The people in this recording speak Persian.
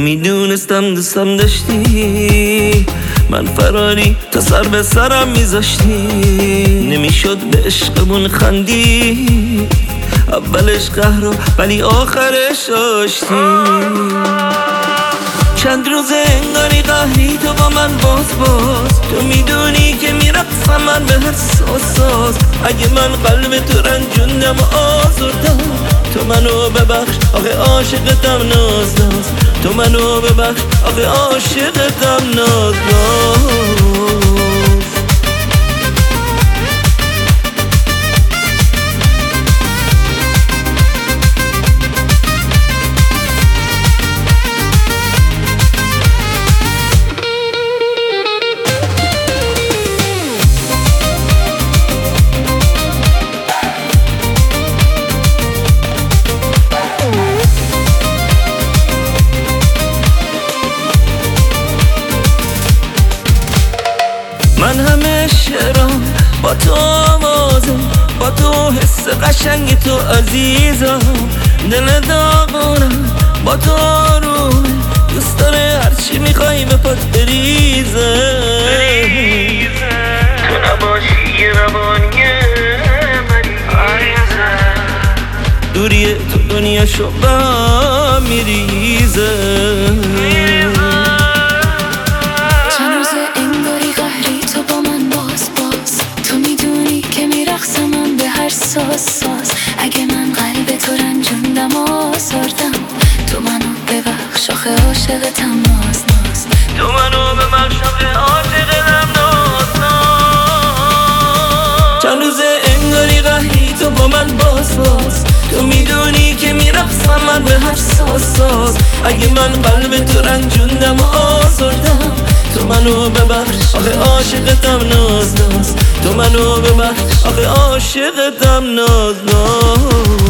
نمیدونستم دوستم داشتی، من فراری تا سر به سرم میذاشتی. نمیشد به عشقمون خندی، اولش قهر ولی آخرش آشتی. چند روز انگاری قهری تو با من باز تو میدونی که میرقصم من به هر ساز. اگه من قلب تو رنجوندم و آزردم، تو منو ببخش آخه عاشقتم ناز. تو منو ببخش آخه عاشقتم ناز. من همه شعرام با تو آوازم، با تو حس قشنگ تو عزیزم. دل داغونم با تو آرومه، دوست داره هرچی میخوای به پات بریزه. تو نباشی یه روانیه مریضه، دوری تو دنیا شو با میریزه. ساز اگه من قلب تو رنجوندم و آزردم، تو منو ببخش آخه عاشقتم ناز. تو منو ببخش آخه عاشقتم ناز. چند روز انگاری قهری تو با من باز تو میدونی که میرقصم من به هر ساز. اگه من قلب تو رنجوندم و آزردم، تو منو ببخش آخه عاشقتم ناز. تو منو ببخش آخه عاشقتم ناز.